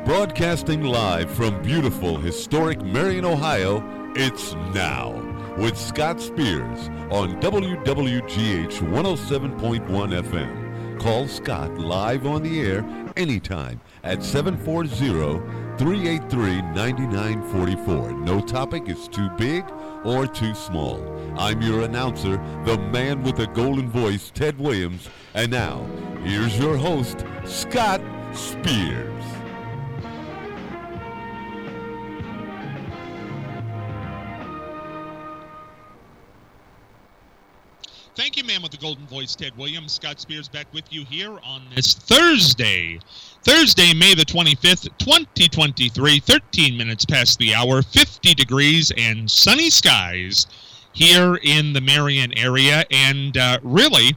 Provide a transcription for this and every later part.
Broadcasting live from beautiful, historic Marion, Ohio, it's Now with Scott Spears on WWGH 107.1 FM. Call Scott live on the air anytime at 740-383-9944. No topic is too big or too small. I'm your announcer, the man with the golden voice, Ted Williams. And now, here's your host, Scott Spears. Thank you, man with the golden voice, Ted Williams. Scott Spears back with you here on this Thursday, May the 25th, 2023, 13 minutes past the hour, 50 degrees and sunny skies here in the Marion area. And really,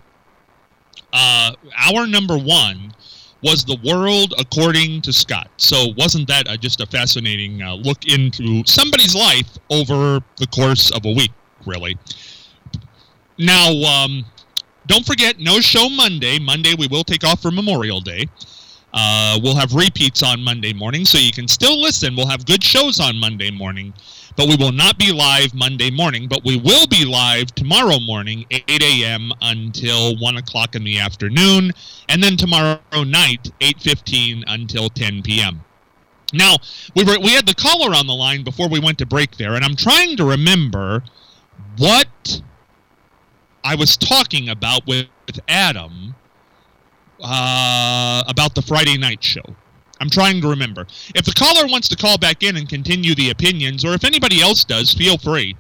hour number one was the world according to Scott. So wasn't that just a fascinating look into somebody's life over the course of a week, really? Now, don't forget, no show Monday. Monday we will take off for Memorial Day. We'll have repeats on Monday morning, so you can still listen. We'll have good shows on Monday morning, but we will not be live Monday morning. But we will be live tomorrow morning, 8 a.m. until 1 o'clock in the afternoon, and then tomorrow night, 8:15 until 10 p.m. Now, we had the caller on the line before we went to break there, and I'm trying to remember what I was talking about with Adam about the Friday night show. I'm trying to remember. If the caller wants to call back in and continue the opinions, or if anybody else does, feel free.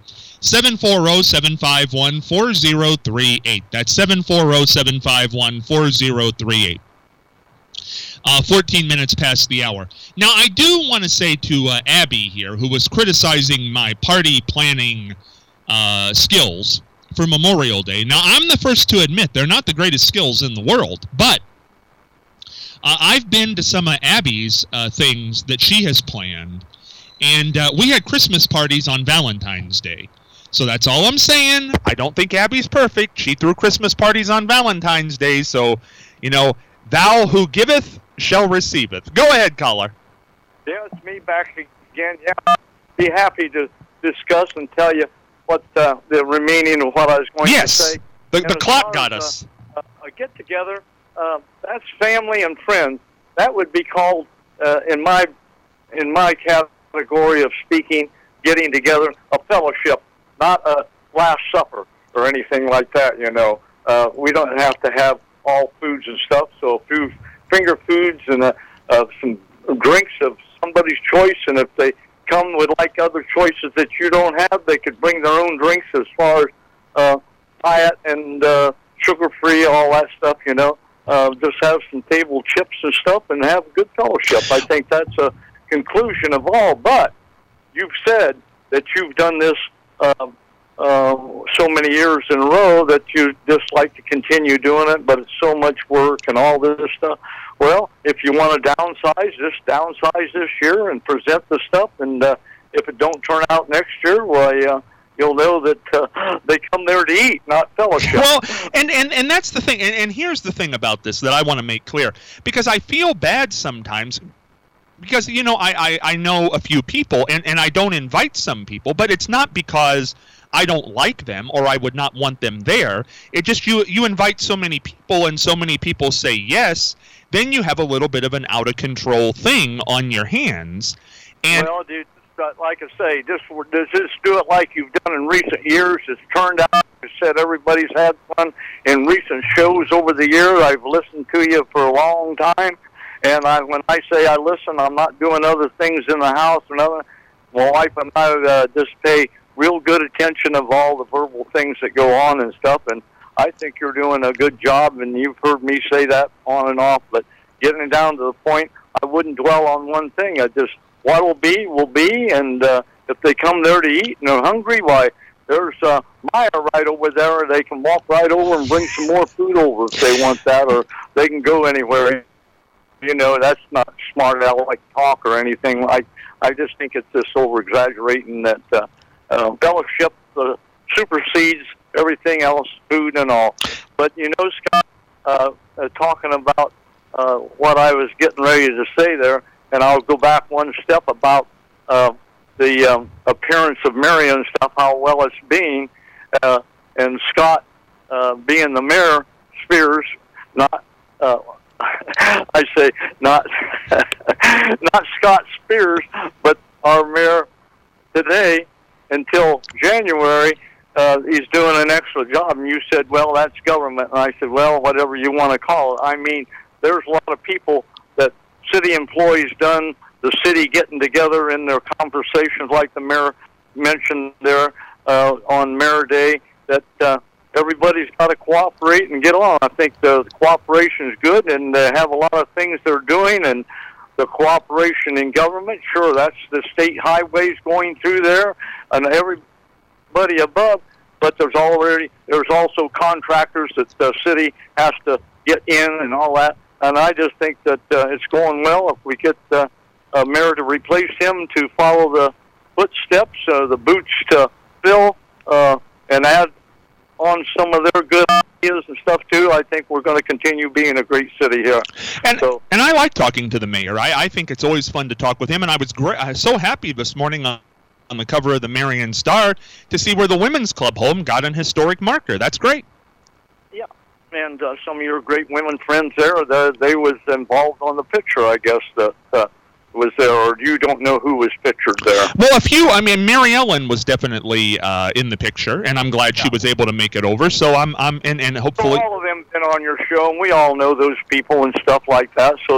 740-751-4038. That's 740-751-4038. 14 minutes past the hour. Now, I do want to say to Abby here, who was criticizing my party planning skills for Memorial Day. Now, I'm the first to admit they're not the greatest skills in the world, but I've been to some of Abby's things that she has planned, and we had Christmas parties on Valentine's Day. So that's all I'm saying. I don't think Abby's perfect. She threw Christmas parties on Valentine's Day, so, thou who giveth shall receiveth. Go ahead, caller. Yeah, it's me back again. Yeah, I'd be happy to discuss and tell you what the remaining of what I was going to say. Yes, the clock got us. A get-together, that's family and friends. That would be called, in my category of speaking, getting together, a fellowship, not a Last Supper or anything like that, We don't have to have all foods and stuff, so a few finger foods and some drinks of somebody's choice, and if they come with like other choices that you don't have, they could bring their own drinks as far as diet and sugar-free, all that stuff, just have some table chips and stuff and have a good fellowship. I think that's a conclusion of all, but you've said that you've done this so many years in a row that you just like to continue doing it, but it's so much work and all this stuff. Well, if you want to downsize this year and present the stuff, and if it don't turn out next year, well, you'll know that they come there to eat, not fellowship. Well, and that's the thing, and here's the thing about this that I want to make clear, because I feel bad sometimes, because, I know a few people, and I don't invite some people, but it's not because I don't like them or I would not want them there. It just you invite so many people and so many people say yes, then you have a little bit of an out-of-control thing on your hands. And well, dude, like I say, just do it like you've done in recent years. It's turned out, like I said, everybody's had fun in recent shows over the year. I've listened to you for a long time, and when I say I listen, I'm not doing other things in the house or nothing. My wife and I just pay real good attention of all the verbal things that go on and stuff, and I think you're doing a good job, and you've heard me say that on and off, but getting down to the point, I wouldn't dwell on one thing. I just, what will be, and if they come there to eat and they're hungry, why, there's Maya right over there. They can walk right over and bring some more food over if they want that, or they can go anywhere. That's not smart aleck talk or anything. I just think it's just over-exaggerating that fellowship supersedes everything else, food and all. But, Scott, talking about what I was getting ready to say there, and I'll go back one step about the appearance of Marion and stuff, how well it's being, and Scott being the mayor, Spears, not I say not not Scott Spears, but our mayor today until January. He's doing an excellent job. And you said, well, that's government. And I said, well, whatever you want to call it. I mean, there's a lot of people that city employees done, the city getting together in their conversations like the mayor mentioned there on Mayor Day, that everybody's got to cooperate and get along. I think the cooperation is good, and they have a lot of things they're doing, and the cooperation in government, sure, that's the state highways going through there, and everybody above, but there's also contractors that the city has to get in and all that, and I just think that it's going well. If we get the mayor to replace him to follow the footsteps, the boots to fill, and add on some of their good ideas and stuff too, I think we're going to continue being a great city here. And I like talking to the mayor. I think it's always fun to talk with him, and I was so happy this morning on the cover of the Marion Star to see where the Women's Club home got an historic marker. That's great. Yeah, and some of your great women friends there, they was involved on the picture, I guess, that was there, or you don't know who was pictured there? Well, a few. I mean, Mary Ellen was definitely in the picture, and I'm glad she was able to make it over. So and hopefully all of them been on your show, and we all know those people and stuff like that. So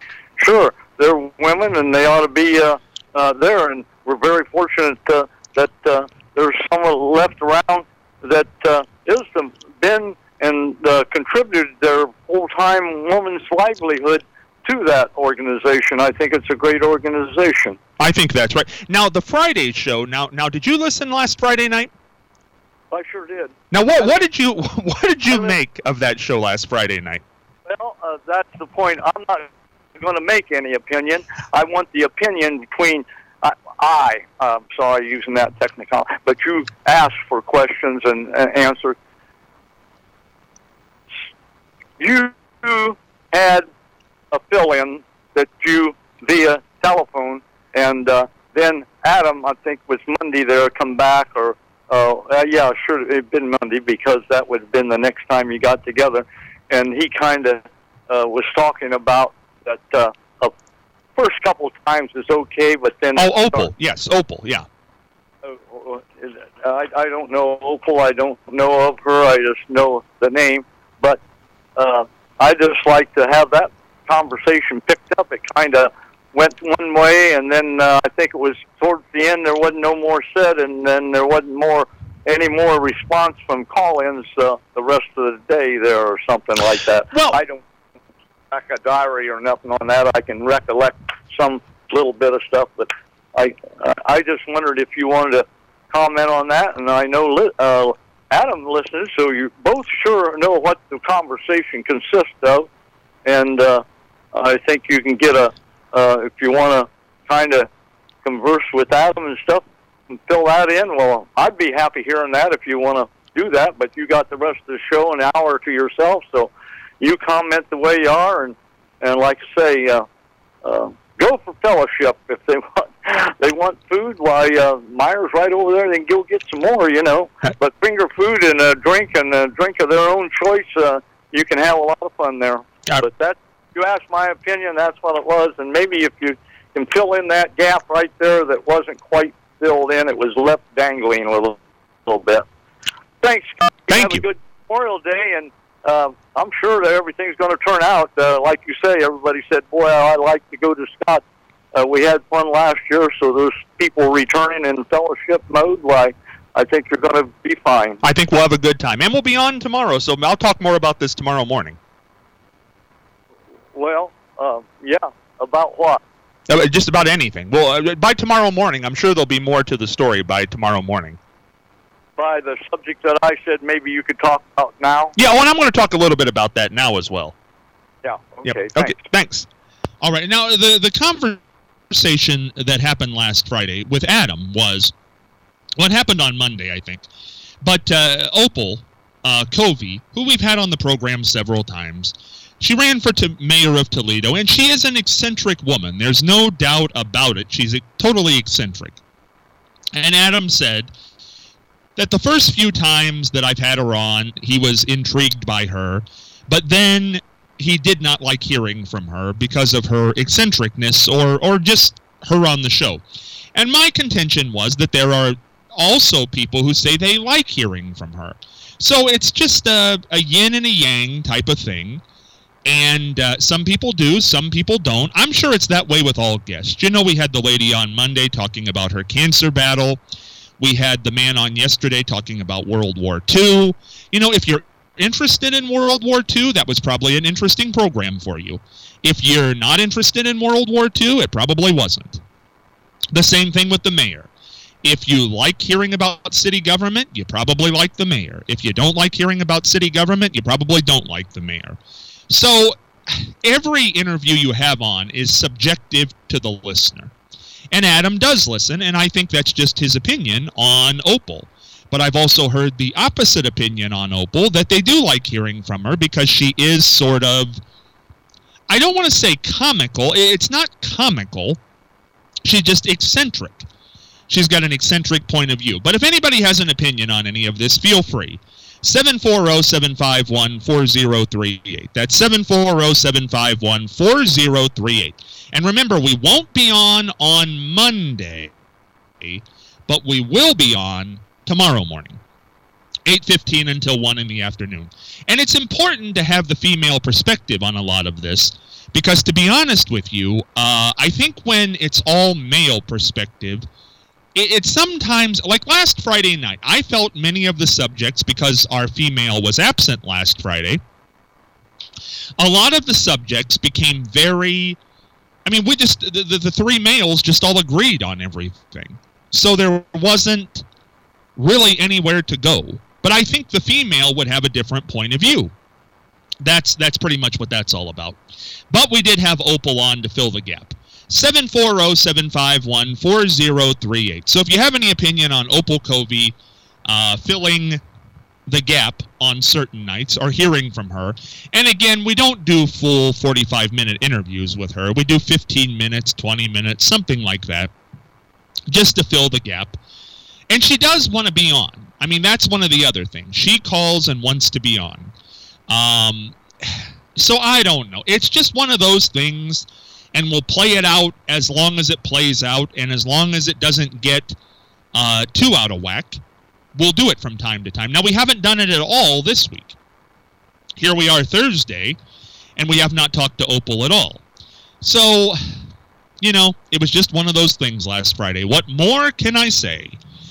they're women, and they ought to be there. And we're very fortunate that there's someone left around that is been and contributed their full-time woman's livelihood to that organization. I think it's a great organization. I think that's right. Now, the Friday show. Now, did you listen last Friday night? I sure did. Now, what did you make of that show last Friday night? Well, that's the point. I'm not going to make any opinion. I want the opinion between sorry using that technical, but you asked for questions and answered. You had a fill-in that you via telephone, and then Adam, I think, was Monday there, come back, or yeah, sure, it had been Monday because that would have been the next time you got together, and he kind of was talking about that first couple of times is okay, but then... Oh, Opal, yes, Opal, yeah. I don't know Opal, I don't know of her, I just know the name, but I just like to have that conversation picked up. It kind of went one way, and then I think it was towards the end there wasn't no more said, and then there wasn't any more response from call-ins the rest of the day there or something like that. Well, I don't back a diary or nothing on that. I can recollect some little bit of stuff, but I just wondered if you wanted to comment on that, and I know Adam listens, so you both sure know what the conversation consists of, and I think you can get if you want to kind of converse with Adam and stuff and fill that in, well, I'd be happy hearing that if you want to do that, but you got the rest of the show an hour to yourself, so you comment the way you are, and like I say, go for fellowship if they want food. Why, Meyer's right over there. They can go get some more, you know. But finger food and a drink of their own choice, you can have a lot of fun there. But that, you asked my opinion, that's what it was. And maybe if you can fill in that gap right there that wasn't quite filled in, it was left dangling a little bit. Thanks, Scott. Thank you. Have a good Memorial Day, and I'm sure that everything's going to turn out. Like you say, everybody said, boy, I'd like to go to Scott. We had fun last year, so there's people returning in fellowship mode. Why, I think you're going to be fine. I think we'll have a good time. And we'll be on tomorrow, so I'll talk more about this tomorrow morning. Well, yeah, about what? Just about anything. Well, by tomorrow morning, I'm sure there'll be more to the story by tomorrow morning. By the subject that I said maybe you could talk about now? Yeah, well, I'm going to talk a little bit about that now as well. Yeah, okay, yep. thanks. Okay, thanks. All right, now the conversation that happened last Friday with Adam was what happened on Monday, I think. But Opal Covey, who we've had on the program several times, She ran for mayor of Toledo, and she is an eccentric woman. There's no doubt about it. She's totally eccentric. And Adam said that the first few times that I've had her on, he was intrigued by her, but then he did not like hearing from her because of her eccentricness or just her on the show. And my contention was that there are also people who say they like hearing from her. So it's just a yin and a yang type of thing. And some people do, some people don't. I'm sure it's that way with all guests. You know, we had the lady on Monday talking about her cancer battle. We had the man on yesterday talking about World War II. You know, if you're interested in World War II, that was probably an interesting program for you. If you're not interested in World War II, it probably wasn't. The same thing with the mayor. If you like hearing about city government, you probably like the mayor. If you don't like hearing about city government, you probably don't like the mayor. So every interview you have on is subjective to the listener. And Adam does listen, and I think that's just his opinion on Opal. But I've also heard the opposite opinion on Opal, that they do like hearing from her because she is sort of, I don't want to say comical. It's not comical. She's just eccentric. She's got an eccentric point of view. But if anybody has an opinion on any of this, feel free. 740-751-4038. That's 740-751-4038. And remember, we won't be on Monday, but we will be on tomorrow morning, 8:15 until 1 in the afternoon. And it's important to have the female perspective on a lot of this, because to be honest with you, I think when it's all male perspective, it's sometimes, like last Friday night, I felt many of the subjects, because our female was absent last Friday, a lot of the subjects became very, I mean, we just, the three males just all agreed on everything. So there wasn't really anywhere to go. But I think the female would have a different point of view. That's pretty much what that's all about. But we did have Opal on to fill the gap. 740-751-4038. So if you have any opinion on Opal Covey filling the gap on certain nights or hearing from her, and again, we don't do full 45-minute interviews with her. We do 15 minutes, 20 minutes, something like that, just to fill the gap. And she does want to be on. I mean, that's one of the other things. She calls and wants to be on. So I don't know. It's just one of those things, and we'll play it out as long as it plays out, and as long as it doesn't get too out of whack, we'll do it from time to time. Now, we haven't done it at all this week. Here we are Thursday, and we have not talked to Opal at all. So, you know, it was just one of those things last Friday. What more can I say?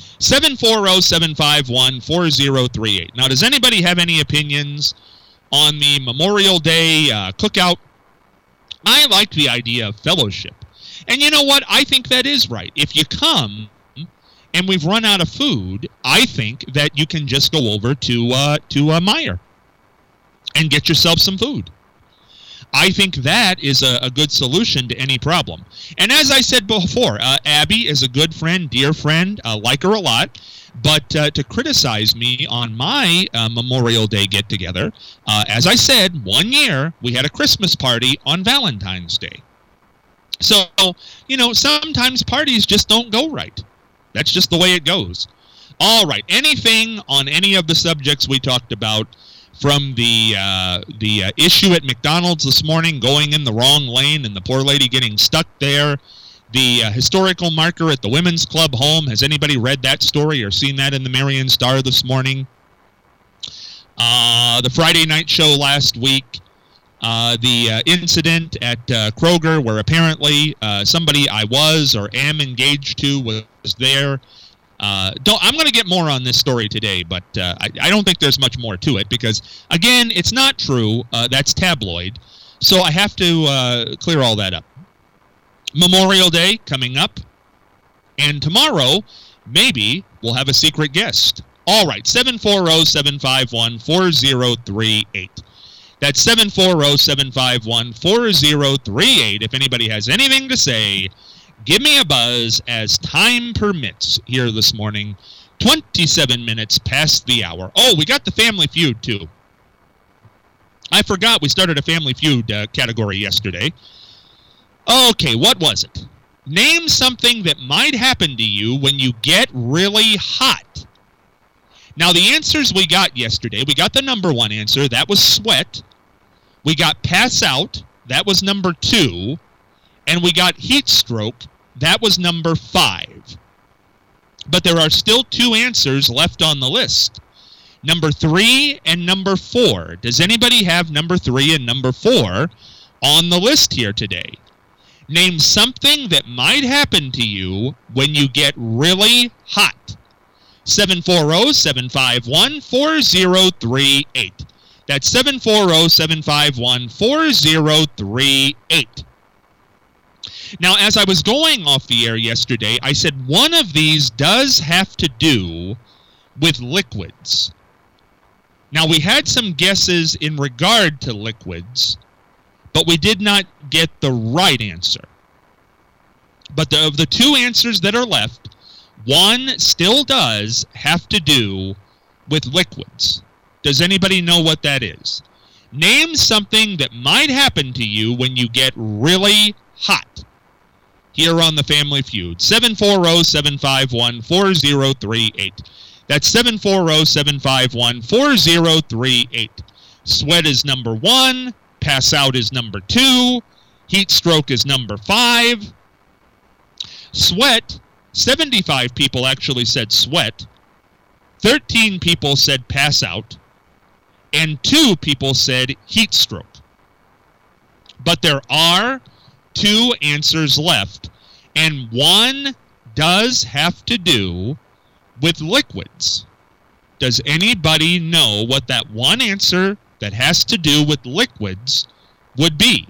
740-751-4038. Now, does anybody have any opinions on the Memorial Day cookout? I like the idea of fellowship. And you know what? I think that is right. If you come and we've run out of food, I think that you can just go over to Meijer and get yourself some food. I think that is a good solution to any problem. And as I said before, Abby is a good friend, dear friend, like her a lot. But to criticize me on my Memorial Day get-together, as I said, one year we had a Christmas party on Valentine's Day. So, you know, sometimes parties just don't go right. That's just the way it goes. All right, anything on any of the subjects we talked about, from the issue at McDonald's this morning, going in the wrong lane and the poor lady getting stuck there, the historical marker at the Women's Club home. Has anybody read that story or seen that in the Marion Star this morning? The Friday night show last week, the incident at Kroger, where apparently somebody I was or am engaged to was there. I'm going to get more on this story today, but I don't think there's much more to it because, again, it's not true. That's tabloid. So I have to clear all that up. Memorial Day coming up. And tomorrow, maybe we'll have a secret guest. All right, 740-751-4038. That's 740-751-4038. If anybody has anything to say, give me a buzz as time permits here this morning. 27 minutes past the hour. Oh, we got the Family Feud, too. I forgot we started a Family Feud category yesterday. Okay, what was it? Name something that might happen to you when you get really hot. Now, the answers we got yesterday, we got the number 1 answer. That was sweat. We got pass out. That was number 2. And we got heat stroke. That was number 5. But there are still 2 answers left on the list. Number 3 and number 4. Does anybody have number 3 and number 4 on the list here today? Name something that might happen to you when you get really hot. 740-751-4038. That's 740-751-4038. Now, as I was going off the air yesterday, I said one of these does have to do with liquids. Now, we had some guesses in regard to liquids, but we did not get the right answer. But of the 2 answers that are left, one still does have to do with liquids. Does anybody know what that is? Name something that might happen to you when you get really hot. Here on the Family Feud, 740-751-4038. That's 740-751-4038. Sweat is number 1. Pass out is number 2. Heat stroke is number 5. Sweat, 75 people actually said sweat. 13 people said pass out. And 2 people said heat stroke. But there are 2 answers left. And one does have to do with liquids. Does anybody know what that one answer that has to do with liquids would be?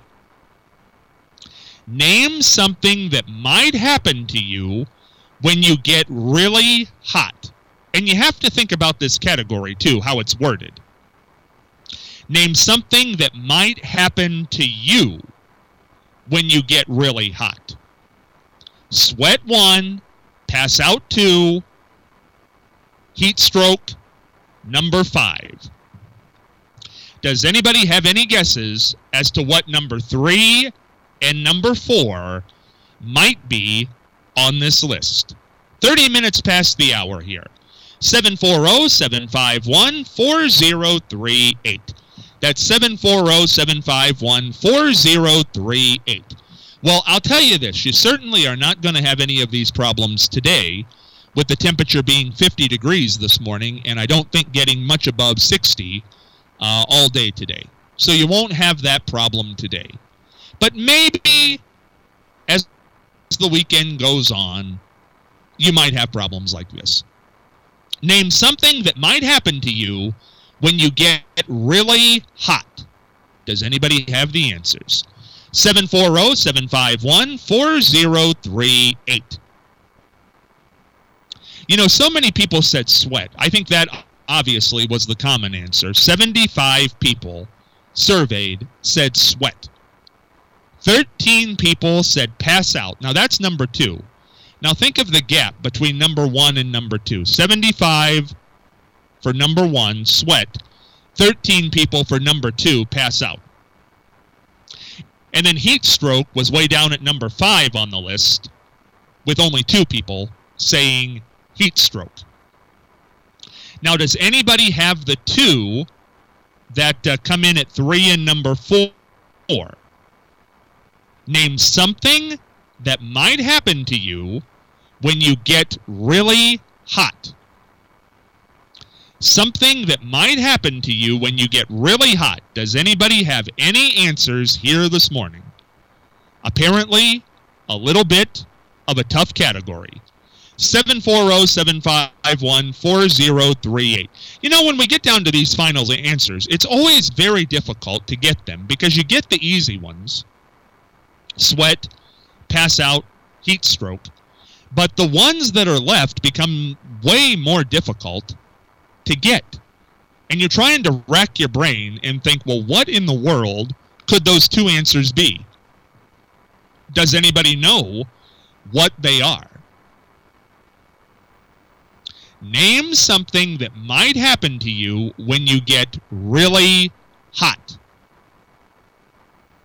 Name something that might happen to you when you get really hot. And you have to think about this category too, how it's worded. Name something that might happen to you when you get really hot. Sweat 1, pass out 2, heat stroke number 5. Does anybody have any guesses as to what number 3 and number 4 might be on this list? 30 minutes past the hour here. 740-751-4038. That's 740-751-4038. Well, I'll tell you this. You certainly are not going to have any of these problems today, with the temperature being 50 degrees this morning, and I don't think getting much above 60 all day today. So you won't have that problem today. But maybe as the weekend goes on, you might have problems like this. Name something that might happen to you when you get really hot. Does anybody have the answers? 740-751-4038. You know, so many people said sweat. I think that obviously was the common answer. 75 people surveyed said sweat. 13 people said pass out. Now, that's number 2. Now, think of the gap between number 1 and number 2. 75 for number 1, sweat. 13 people for number 2, pass out. And then heat stroke was way down at number 5 on the list, with only 2 people saying heat stroke. Now, does anybody have the 2 that come in at 3 and number 4? Name something that might happen to you when you get really hot. Something that might happen to you when you get really hot. Does anybody have any answers here this morning? Apparently, a little bit of a tough category. 740-751-4038. You know, when we get down to these final answers, it's always very difficult to get them because you get the easy ones. Sweat, pass out, heat stroke. But the ones that are left become way more difficult to get. And you're trying to rack your brain and think, well, what in the world could those 2 answers be? Does anybody know what they are? Name something that might happen to you when you get really hot.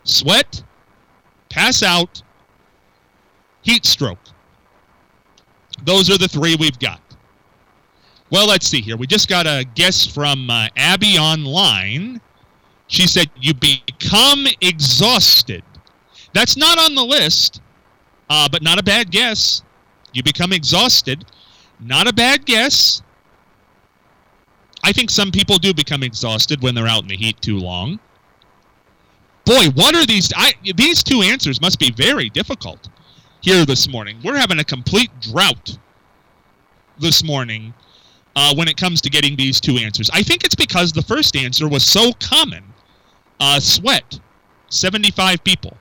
sweat, pass out, heat stroke. Those are the three we've got. Well, let's see here. We just got a guess from Abby online. She said, you become exhausted. That's not on the list, but not a bad guess. You become exhausted. Not a bad guess. I think some people do become exhausted when they're out in the heat too long. Boy, what are these? These two answers must be very difficult here this morning. We're having a complete drought this morning when it comes to getting these two answers. I think it's because the first answer was so common. Sweat, 75 people.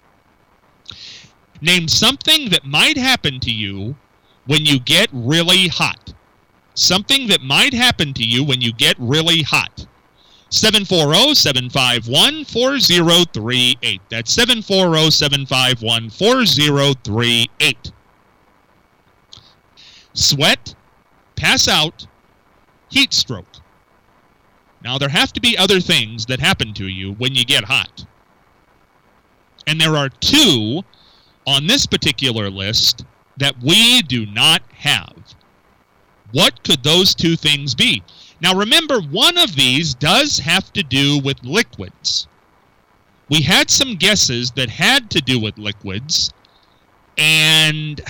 Name something that might happen to you when you get really hot. Something that might happen to you when you get really hot. 740-751-4038. That's 740-751-4038. Sweat, pass out, heat stroke. Now, there have to be other things that happen to you when you get hot. And there are two on this particular list that we do not have. What could those two things be? Now, remember, one of these does have to do with liquids. We had some guesses that had to do with liquids, and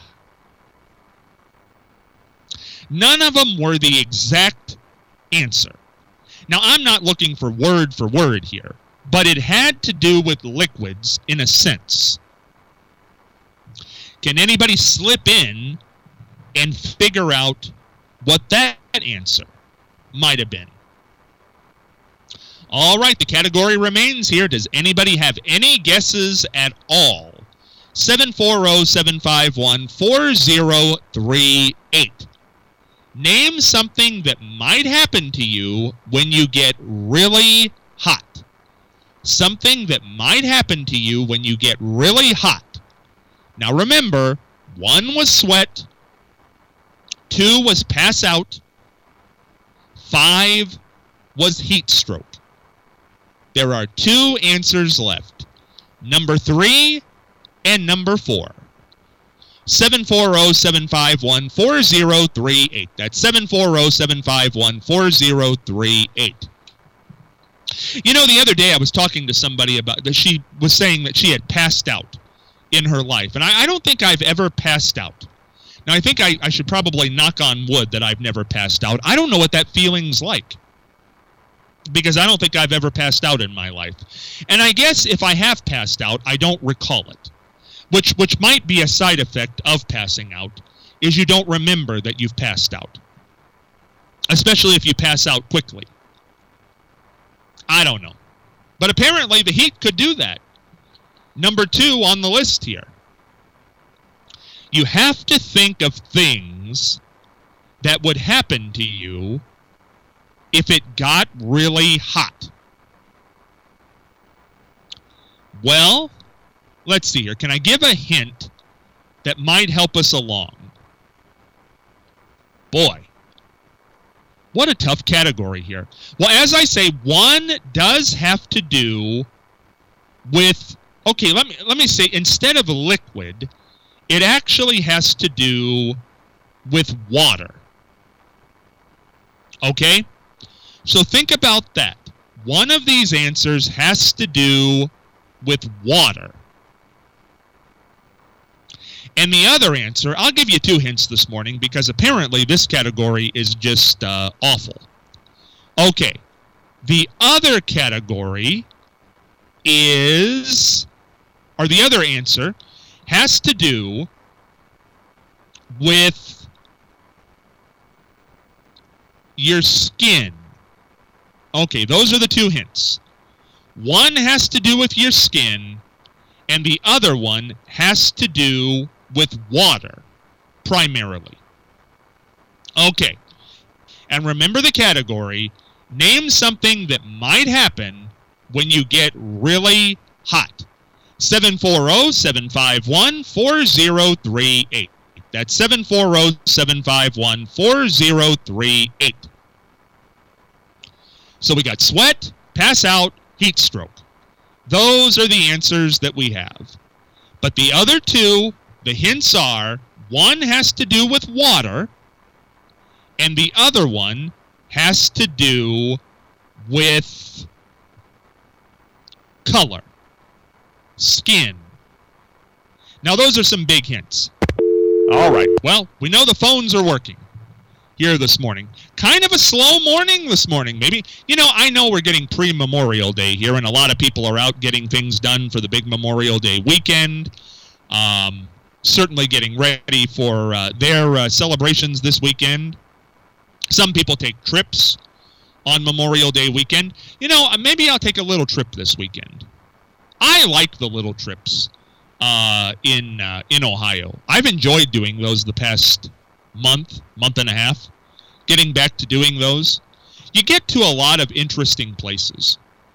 none of them were the exact answer. Now, I'm not looking for word here, but it had to do with liquids in a sense. Can anybody slip in and figure out what that answer might have been? All right, the category remains here. Does anybody have any guesses at all? 740-751-4038. Name something that might happen to you when you get really hot. Something that might happen to you when you get really hot. Now remember, 1 was sweat, 2 was pass out, 5 was heat stroke. There are 2 answers left. Number 3 and number 4. 740-751-4038. That's 740-751-4038. You know, the other day I was talking to somebody about that. She was saying that she had passed out in her life. And I don't think I've ever passed out. Now, I think I should probably knock on wood that I've never passed out. I don't know what that feeling's like, because I don't think I've ever passed out in my life. And I guess if I have passed out, I don't recall it. Which might be a side effect of passing out, is you don't remember that you've passed out. Especially if you pass out quickly. I don't know. But apparently the heat could do that. Number 2 on the list here. You have to think of things that would happen to you if it got really hot. Well, let's see here. Can I give a hint that might help us along? Boy, what a tough category here. Well, as I say, 1 does have to do with, okay, let me say, instead of liquid, it actually has to do with water. Okay? So think about that. One of these answers has to do with water. And the other answer, I'll give you 2 hints this morning, because apparently this category is just awful. Okay. The other category is, or the other answer has to do with your skin. Okay, those are the 2 hints. One has to do with your skin, and the other one has to do with water, primarily. Okay, and remember the category. Name something that might happen when you get really hot. 740-751-4038. That's 740-751-4038. So we got sweat, pass out, heat stroke. Those are the answers that we have. But the other two, the hints are, one has to do with water, and the other one has to do with color, skin. Now, those are some big hints. All right. Well, we know the phones are working here this morning. Kind of a slow morning this morning, maybe. I know we're getting pre-Memorial Day here, and a lot of people are out getting things done for the big Memorial Day weekend. Certainly getting ready for their celebrations this weekend. Some people take trips on Memorial Day weekend. Maybe I'll take a little trip this weekend. I like the little trips in Ohio. I've enjoyed doing those the past month and a half, getting back to doing those. You get to a lot of interesting places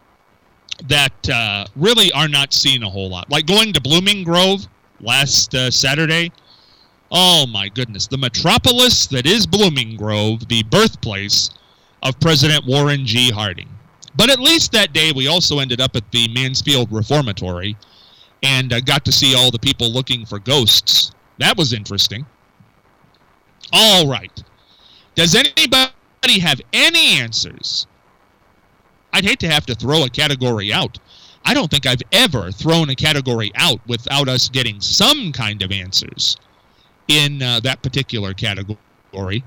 that really are not seen a whole lot. Like going to Blooming Grove last Saturday. Oh my goodness, the metropolis that is Blooming Grove, the birthplace of President Warren G. Harding. But at least that day we also ended up at the Mansfield Reformatory and got to see all the people looking for ghosts. That was interesting. All right. Does anybody have any answers? I'd hate to have to throw a category out. I don't think I've ever thrown a category out without us getting some kind of answers in that particular category.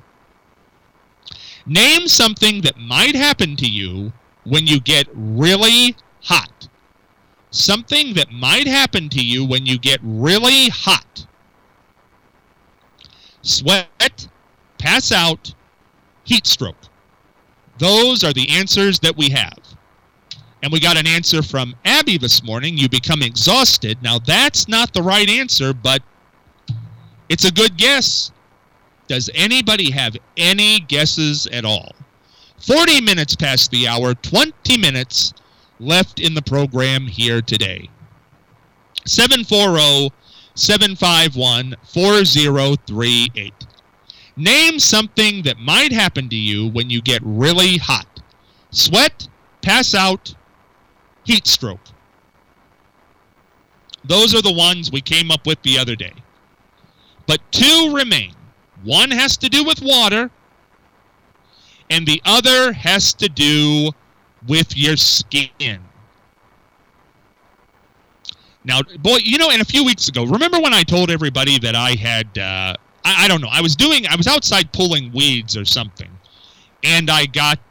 Name something that might happen to you when you get really hot. Something that might happen to you when you get really hot. Sweat, pass out, heat stroke. Those are the answers that we have. And we got an answer from Abby this morning. You become exhausted. Now, that's not the right answer, but it's a good guess. Does anybody have any guesses at all? 40 minutes past the hour, 20 minutes left in the program here today. 740-751-4038. Name something that might happen to you when you get really hot. Sweat, pass out, heat stroke. Those are the ones we came up with the other day. But two remain. One has to do with water, and the other has to do with your skin. Now, boy, and a few weeks ago, remember when I told everybody that I had, I don't know, I was outside pulling weeds or something, and I got,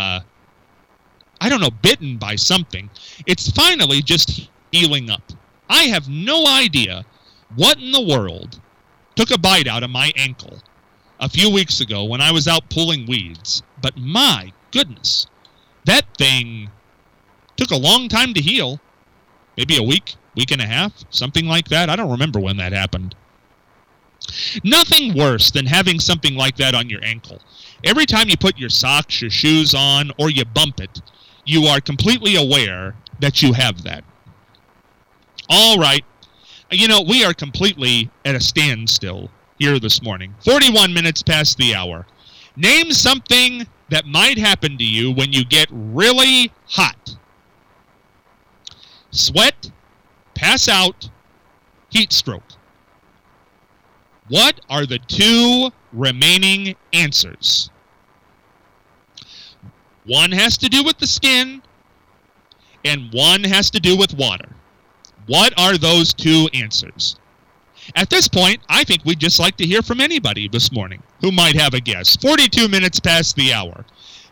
bitten by something. It's finally just healing up. I have no idea what in the world took a bite out of my ankle a few weeks ago when I was out pulling weeds. But my goodness, that thing took a long time to heal. Maybe a week and a half, something like that. I don't remember when that happened. Nothing worse than having something like that on your ankle. Every time you put your socks, your shoes on, or you bump it, you are completely aware that you have that. All right. We are completely at a standstill here this morning. 41 minutes past the hour. Name something that might happen to you when you get really hot. Sweat, pass out, heat stroke. What are the two remaining answers? One has to do with the skin, and one has to do with water. What are those two answers? At this point, I think we'd just like to hear from anybody this morning who might have a guess. 42 minutes past the hour.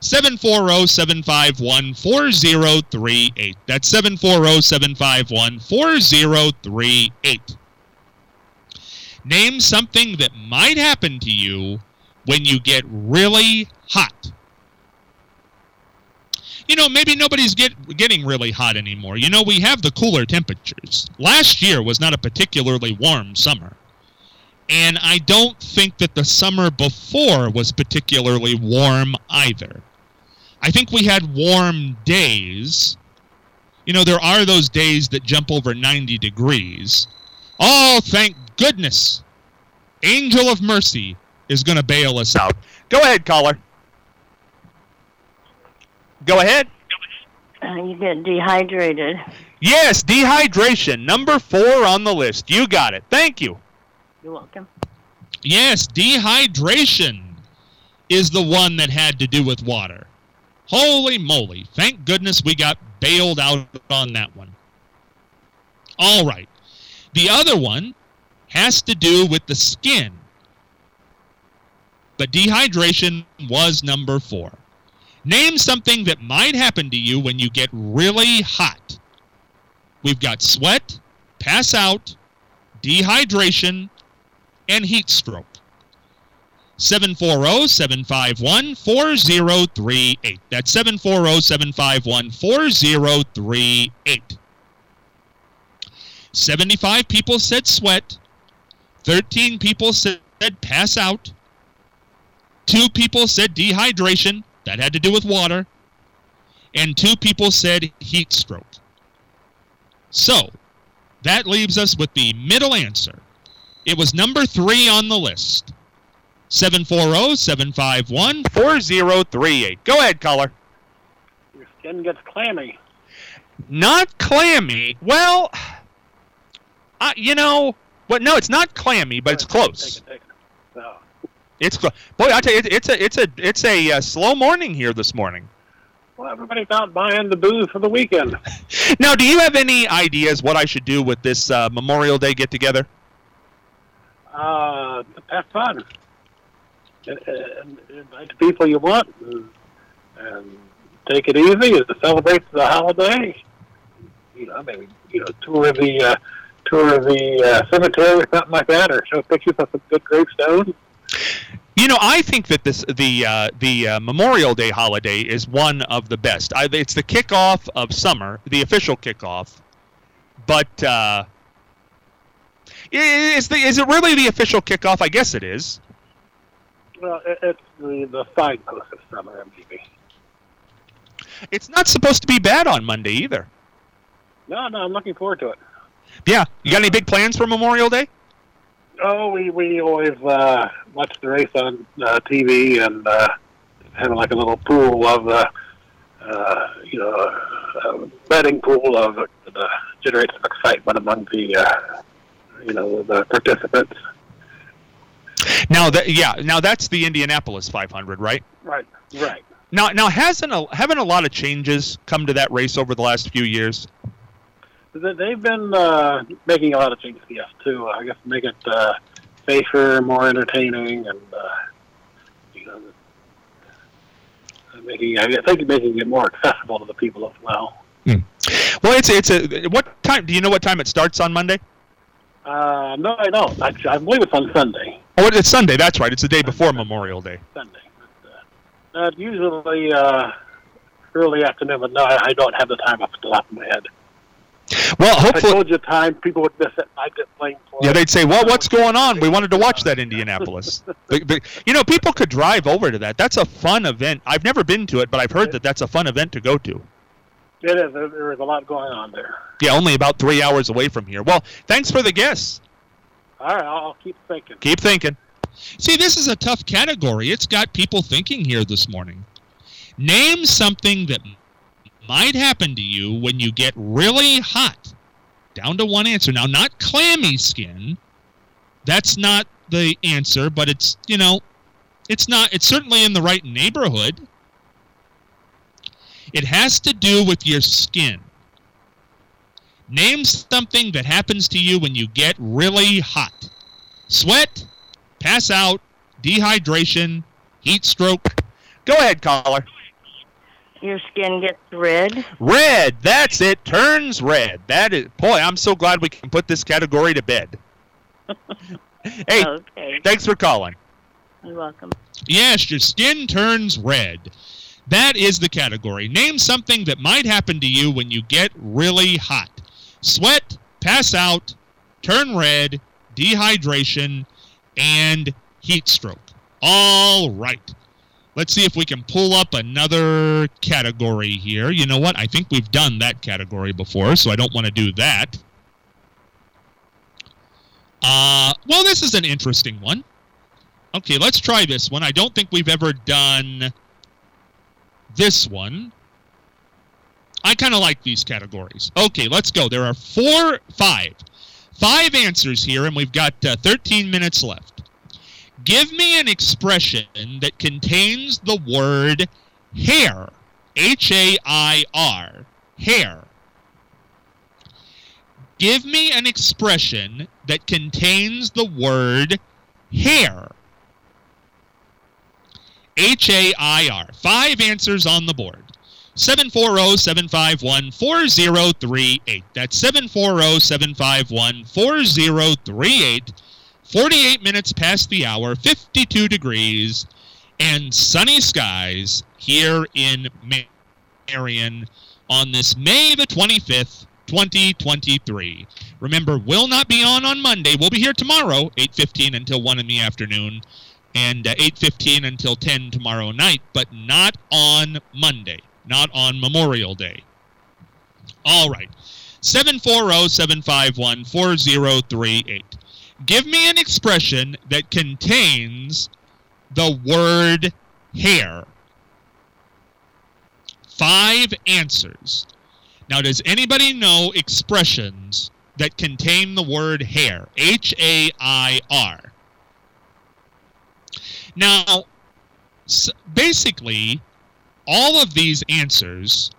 740-751-4038. That's 740-751-4038. Name something that might happen to you when you get really hot. Maybe nobody's getting really hot anymore. We have the cooler temperatures. Last year was not a particularly warm summer. And I don't think that the summer before was particularly warm either. I think we had warm days. There are those days that jump over 90 degrees. Oh, thank goodness. Angel of Mercy is going to bail us out. Go ahead, caller. Go ahead. You get dehydrated. Yes, dehydration, number 4 on the list. You got it. Thank you. You're welcome. Yes, dehydration is the one that had to do with water. Holy moly. Thank goodness we got bailed out on that one. All right. The other one has to do with the skin. But dehydration was number 4. Name something that might happen to you when you get really hot. We've got sweat, pass out, dehydration, and heat stroke. 740-751-4038. That's 740-751-4038. 75 people said sweat. 13 people said pass out. 2 people said dehydration. That had to do with water. And 2 people said heat stroke. So, that leaves us with the middle answer. It was number 3 on the list. 740-751-4038. Go ahead, caller. Your skin gets clammy. Not clammy. Well, no, it's not clammy, but it's close. Take it. So, It's close. Boy, I tell you, it's a slow morning here this morning. well, everybody's out buying the booze for the weekend. Now, do you have any ideas what I should do with this Memorial Day get-together? Have fun. And invite the people you want, and take it easy as to celebrate the holiday. Maybe tour the cemetery or something like that, or show pictures of some good gravestones. I think that the Memorial Day holiday is one of the best. It's the kickoff of summer, the official kickoff. But is it really the official kickoff? I guess it is. Well, it's the signpost of summer, maybe. It's not supposed to be bad on Monday either. No, I'm looking forward to it. Yeah, you got any big plans for Memorial Day? Oh, we always watch the race on TV and have like a little pool of, betting pool of generates some excitement among the participants. Now that's the Indianapolis 500, right? Right. Now haven't a lot of changes come to that race over the last few years? They've been making a lot of changes, yes, too. I guess make it safer, more entertaining, and making it more accessible to the people as well. Well, what time? Do you know what time it starts on Monday? No, I don't. Actually, I believe it's on Sunday. Oh, it's Sunday. That's right. It's the day before Memorial Day. Sunday. Usually early afternoon, but no, I don't have the time off the top of my head. Well, hopefully, if I told you time, people would miss it. I'd get blamed for it. Yeah, they'd say, "Well, what's going on? We wanted to watch that Indianapolis." People could drive over to that. That's a fun event. I've never been to it, but I've heard that that's a fun event to go to. It is. There is a lot going on there. Yeah, only about 3 hours away from here. Well, thanks for the guess. All right, I'll keep thinking. Keep thinking. See, this is a tough category. It's got people thinking here this morning. Name something that might happen to you when you get really hot. Down to one answer. Now, not clammy skin. That's not the answer, but it's certainly in the right neighborhood. It has to do with your skin. Name something that happens to you when you get really hot. Sweat, pass out, dehydration, heat stroke. Go ahead, caller. Your skin gets red. Red, that's it. Turns red. That is, boy, I'm so glad we can put this category to bed. Hey, okay. Thanks for calling. You're welcome. Yes, your skin turns red. That is the category. Name something that might happen to you when you get really hot. Sweat, pass out, turn red, dehydration, and heat stroke. All right. Let's see if we can pull up another category here. You know what? I think we've done that category before, so I don't want to do that. Well, this is an interesting one. Okay, let's try this one. I don't think we've ever done this one. I kind of like these categories. Okay, let's go. There are five answers here, and we've got 13 minutes left. Give me an expression that contains the word hair. H-A-I-R. Hair. Give me an expression that contains the word hair. H-A-I-R. 5 answers on the board. 740-751-4038. That's 740-751-4038. 48 minutes past the hour, 52 degrees, and sunny skies here in Marion on this May the 25th, 2023. Remember, we'll not be on Monday. We'll be here tomorrow, 8:15 until 1 in the afternoon, and 8:15 until 10 tomorrow night, but not on Monday, not on Memorial Day. All right, 740-751-4038. Give me an expression that contains the word hair. 5 answers. Now, does anybody know expressions that contain the word hair? H-A-I-R. Now, basically, all of these answers,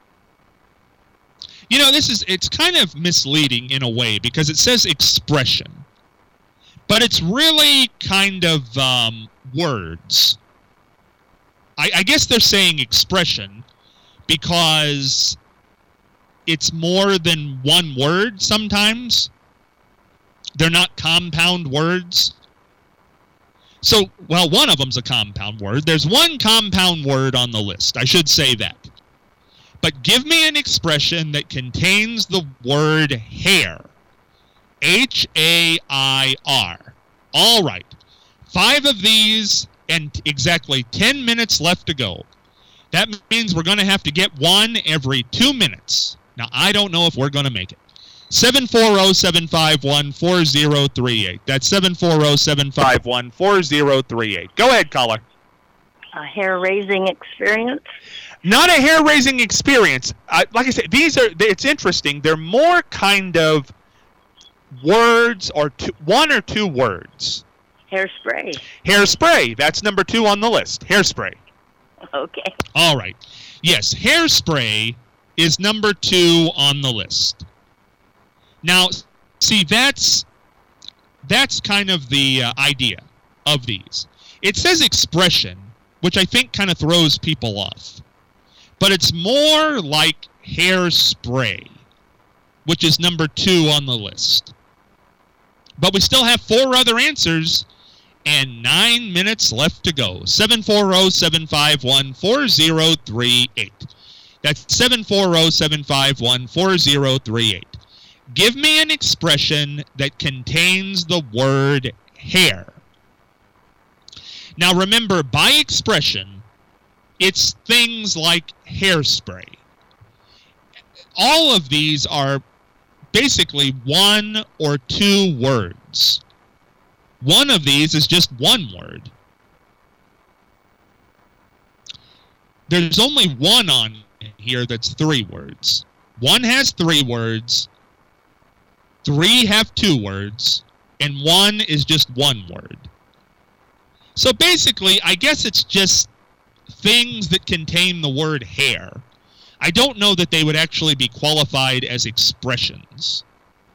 you know, it's kind of misleading in a way because it says expression, but it's really kind of words. I guess they're saying expression because it's more than one word sometimes. They're not compound words. So, well, one of them's a compound word. There's one compound word on the list. I should say that. But give me an expression that contains the word hair. H-A-I-R. All right. 5 of these and exactly 10 minutes left to go. That means we're going to have to get one every 2 minutes. Now, I don't know if we're going to make it. 740-751-4038. That's 740-751-4038. Go ahead, caller. A hair-raising experience? Not a hair-raising experience. Like I said, it's interesting. They're more kind of words or one or two words. Hairspray. Hairspray. That's number 2 on the list. Hairspray. Okay. All right. Yes, hairspray is number 2 on the list. Now, see, that's kind of the idea of these. It says expression, which I think kind of throws people off. But it's more like hairspray, which is number 2 on the list. But we still have 4 other answers and 9 minutes left to go. 740-751-4038. That's 740-751-4038. Give me an expression that contains the word hair. Now remember, by expression, it's things like hairspray. All of these are basically 1 or 2 words. One of these is just 1 word. There's only one on here that's 3 words. One has 3 words. 3 have 2 words, and 1 is just 1 word. So basically, I guess it's just things that contain the word hair. I don't know that they would actually be qualified as expressions.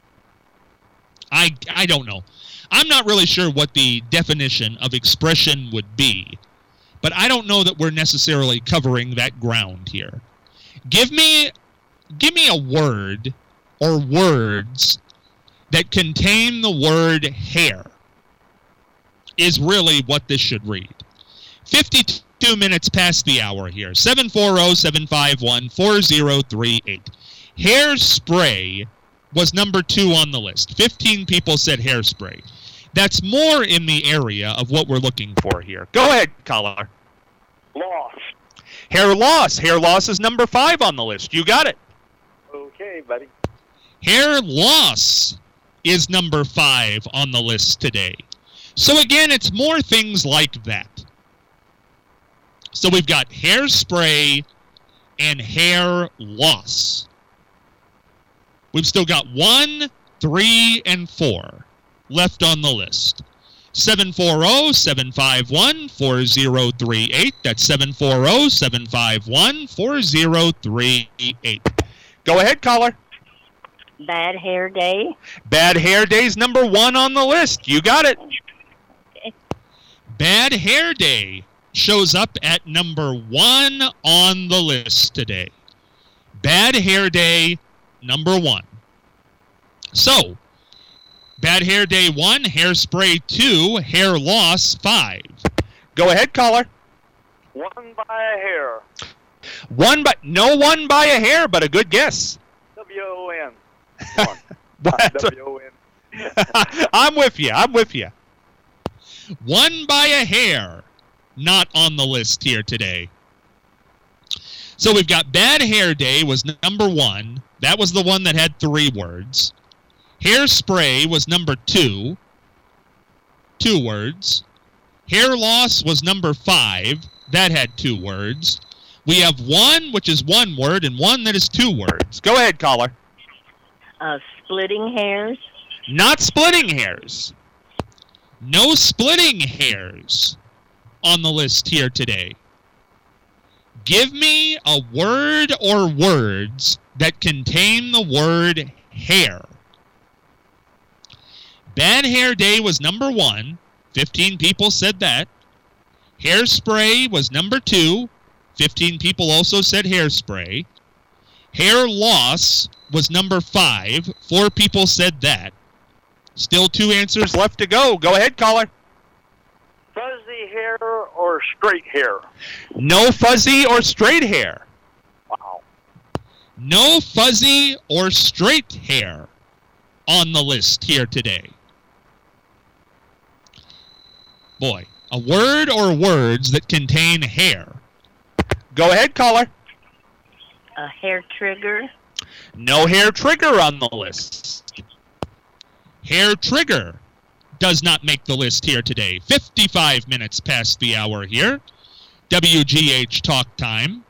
I don't know. I'm not really sure what the definition of expression would be, but I don't know that we're necessarily covering that ground here. Give me a word or words that contain the word hair is really what this should read. 52 minutes past the hour here. 740-751-4038. Hairspray was number 2 on the list. 15 people said hairspray. That's more in the area of what we're looking for here. Go ahead, caller. Loss. Hair loss. Hair loss is number 5 on the list. You got it. Okay, buddy. Hair loss is number 5 on the list today. So again, it's more things like that. So we've got hairspray and hair loss. We've still got 1, 3, and 4 left on the list. 740-751-4038. That's 740-751-4038. Go ahead, caller. Bad hair day. Bad hair day's number 1 on the list. You got it. Bad hair day shows up at number 1 on the list today. Bad hair day, number 1. So, bad hair day 1, hairspray 2, hair loss 5. Go ahead, caller. One by a hair. No one by a hair, but a good guess. W-O-N. What? W-O-N. I'm with you. 1 by a hair, not on the list here today. So we've got bad hair day was number 1. That was the one that had 3 words. Hairspray was number 2. 2 words. Hair loss was number 5. That had 2 words. We have 1, which is 1 word, and 1 that is 2 words. Go ahead, caller. Splitting hairs. Not splitting hairs. No splitting hairs on the list here today. Give me a word or words that contain the word hair. Bad hair day was number 1. 15 people said that. Hairspray was number 2. 15 people also said hairspray. Hair loss was number 5. 4 people said that. Still 2 answers left to go. Go ahead, caller. Fuzzy hair or straight hair? No fuzzy or straight hair. Wow. No fuzzy or straight hair on the list here today. Boy, a word or words that contain hair. Go ahead, caller. A hair trigger. No hair trigger on the list. Hair trigger does not make the list here today. 55 minutes past the hour here. WGH Talk Time.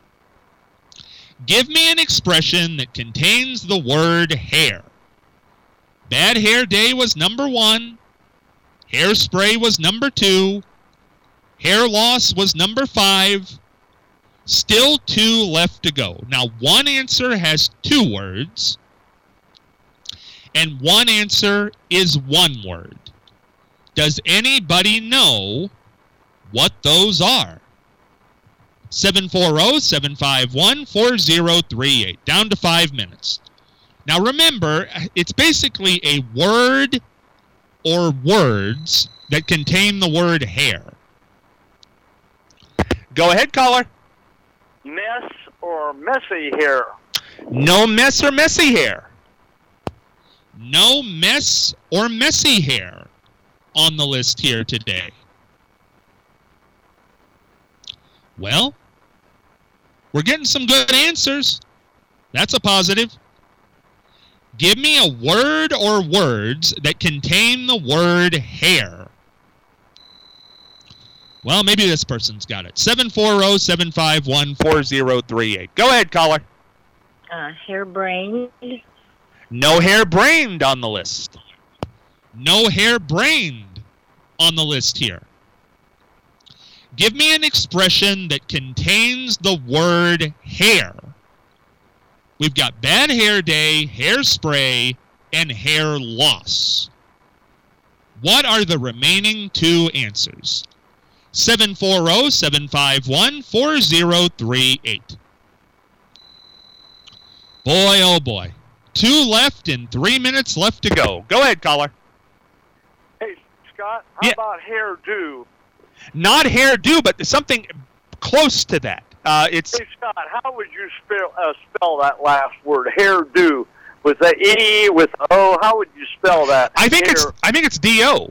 Give me an expression that contains the word hair. Bad hair day was number 1. Hairspray was number 2. Hair loss was number 5. Still 2 left to go. Now, 1 answer has 2 words, and 1 answer is 1 word. Does anybody know what those are? 740-751-4038. Down to 5 minutes. Now, remember, it's basically a word or words that contain the word hair. Go ahead, caller. Mess or messy hair? No mess or messy hair. No mess or messy hair on the list here today. Well, we're getting some good answers. That's a positive. Give me a word or words that contain the word hair. Well, maybe this person's got it. 740-751-4038. Go ahead, caller. Hairbrained. No hair brained on the list. No hair brained on the list here. Give me an expression that contains the word hair. We've got bad hair day, hairspray, and hair loss. What are the remaining 2 answers? 740-751-4038. Boy, oh boy. 2 left and 3 minutes left to go. Go ahead, caller. Hey, Scott, how about hairdo? Not hairdo, but something close to that. It's. Hey, Scott, how would you spell that last word, hairdo? With the E, with the O, how would you spell that? I think it's D-O.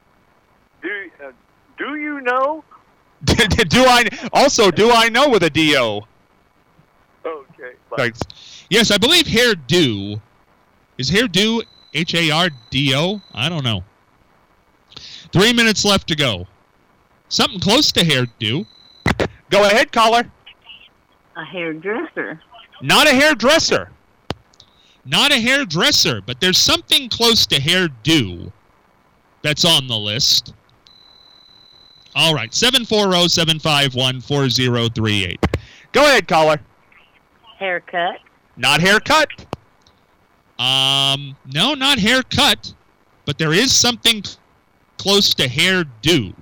Do you know? Do I know with a D-O? Okay. Thanks. Yes, I believe hairdo. Is hairdo H-A-R-D-O? I don't know. 3 minutes left to go. Something close to hairdo. Go ahead, caller. A hairdresser. Not a hairdresser. Not a hairdresser, but there's something close to hairdo that's on the list. All right, 740-751-4038. Go ahead, caller. Haircut. Not haircut. No, not haircut, but there is something close to hairdo.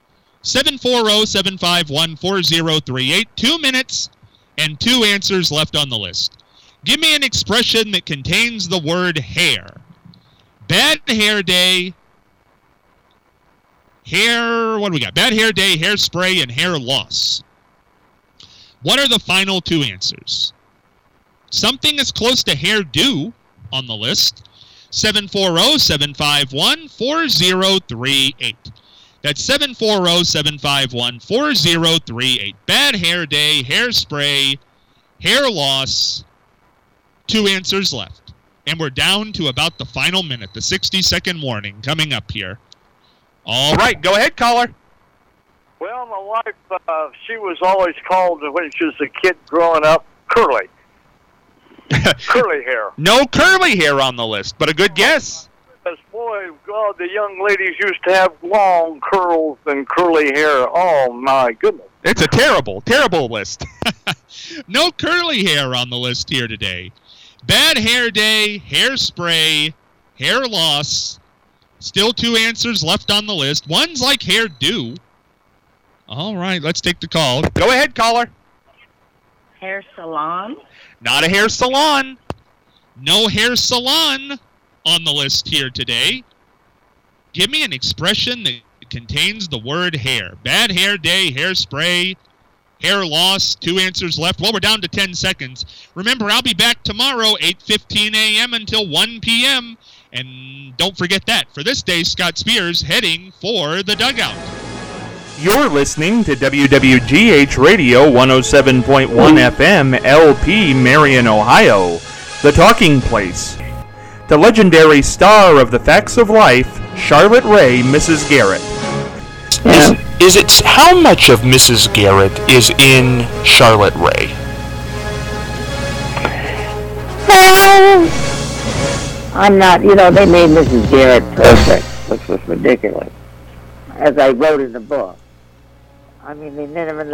740-751-4038. 2 minutes and 2 answers left on the list. Give me an expression that contains the word hair. Bad hair day. What do we got? Bad hair day, hairspray, and hair loss. What are the final 2 answers? Something as close to hairdo on the list. 740-751-4038. That's 740-751-4038. Bad hair day, hairspray, hair loss. 2 answers left. And we're down to about the final minute, the 60-second warning coming up here. All right, go ahead, caller. Well, my wife, she was always called, when she was a kid growing up, curly. Curly hair. No curly hair on the list, but a good guess. Because, boy, God, the young ladies used to have long curls and curly hair. Oh, my goodness. It's a terrible, terrible list. No curly hair on the list here today. Bad hair day, hairspray, hair loss. Still 2 answers left on the list. One's like hairdo. All right, let's take the call. Go ahead, caller. Hair salon. Not a hair salon. No hair salon on the list here today. Give me an expression that contains the word hair. Bad hair day, hairspray, hair loss. 2 answers left. Well, we're down to 10 seconds. Remember, I'll be back tomorrow, 8:15 a.m. until 1 p.m., and don't forget that. For this day, Scott Spears heading for the dugout. You're listening to WWGH Radio 107.1 FM, LP, Marion, Ohio, the talking place. The legendary star of The Facts of Life, Charlotte Ray, Mrs. Garrett. Is it how much of Mrs. Garrett is in Charlotte Ray? I'm not, they made Mrs. Garrett perfect, which was ridiculous, as I wrote in the book. I mean, they never